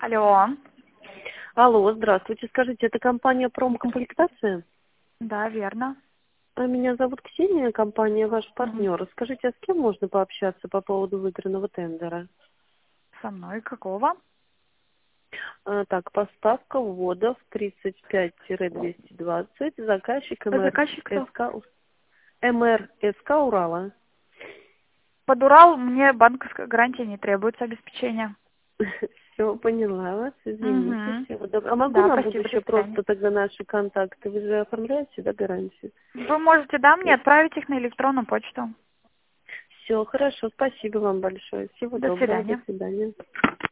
Алло. Алло, здравствуйте. Скажите, это компания «Промкомплектация»? Да, верно. Меня зовут Ксения, компания ваш Мгм. партнер. Скажите, а с кем можно пообщаться по поводу выигранного тендера? Со мной какого? Так, поставка вводов 35-220, заказчик А заказчик кто? МРСК Урала. Под Урал мне банковская гарантия не требуется обеспечения. Все, поняла вас, извините. Угу. Всего доброго. А могу Да, на спасибо, до будущее свидания. просто тогда наши контакты? Вы же оформляете, да, гарантию? Вы можете, да, мне отправить их на электронную почту. Все, хорошо, спасибо вам большое. Всего До доброго, до свидания. свидания.